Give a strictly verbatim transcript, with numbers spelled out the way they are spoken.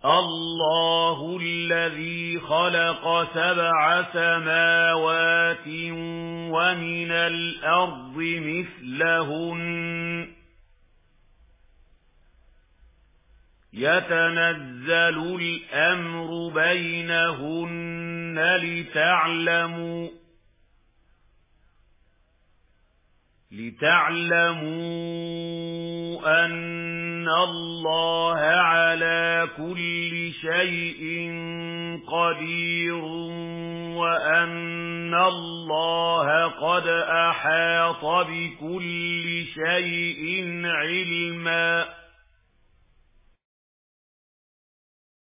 الله الذي خلق سبع سماوات ومن الأرض مثلهن يتنزل الأمر بينهن لتعلموا لتعلموا أن الله على كل شيء قدير وأن الله قد أحاط بكل شيء علما.